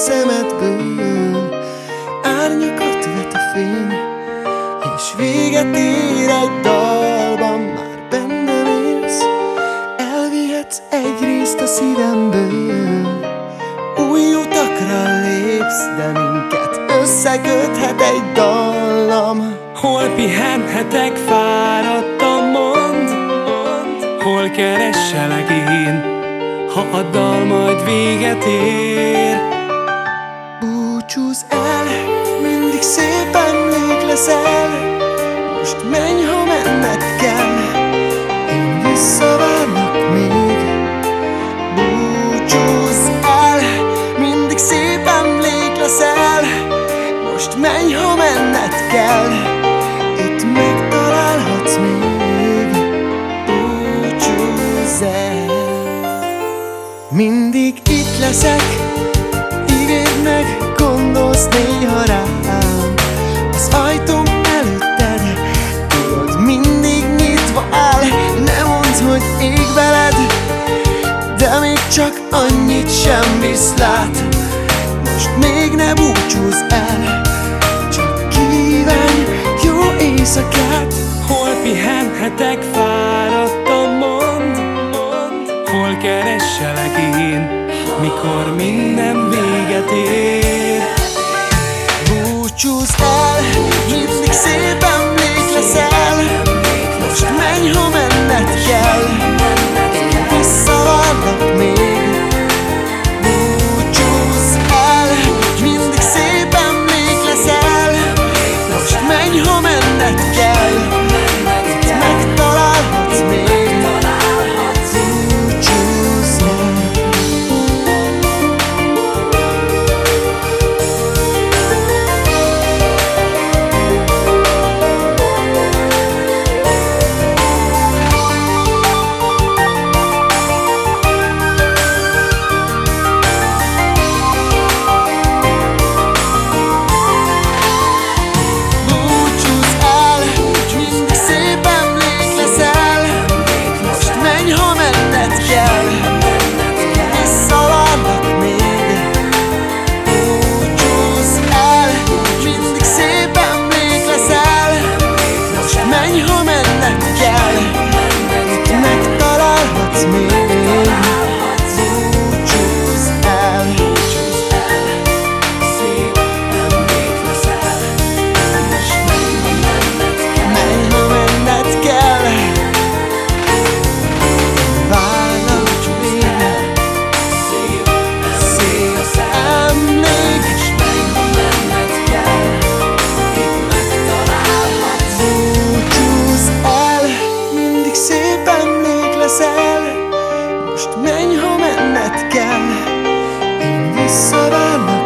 szemedből árnyakat vet a fény, és véget ér egy dalban. Már bennem élsz, elvihetsz egy részt a szívemből. Új utakra lépsz, de minket összeköthet egy dallam. Hol pihenhetek fáradtan, mondd, hol keresselek én, ha a dal majd véget ér. Búcsúzz el, mindig szép emlék leszel. Most menj, ha menned kell, én visszavárlak még. Búcsúzz el, mindig szép emlék leszel. Most menj, ha menned kell, itt megtalálhatsz még. Búcsúzz el. Mindig itt leszek, ígérd meg, gondolsz néha rám. Az ajtóm előtted, tudod, mindig nyitva áll. Ne mondd, hogy ég veled, de még csak annyit sem viszlát. Most még ne búcsúzz el, csak kívánj jó éjszakát. Hol pihenhetek fáradtan, mondd, hol keresselek én, mikor minden véget ér. Búcsúzz el, mindig szép emlék leszel. Most menj, ha menned kell, én visszavárlak még. Búcsúzz el, mindig szép emlék leszel. Most menj, ha menned kell, itt megtalálhatsz még. Búcsúzz el. Most menj, ha menned kell, én visszavárlak.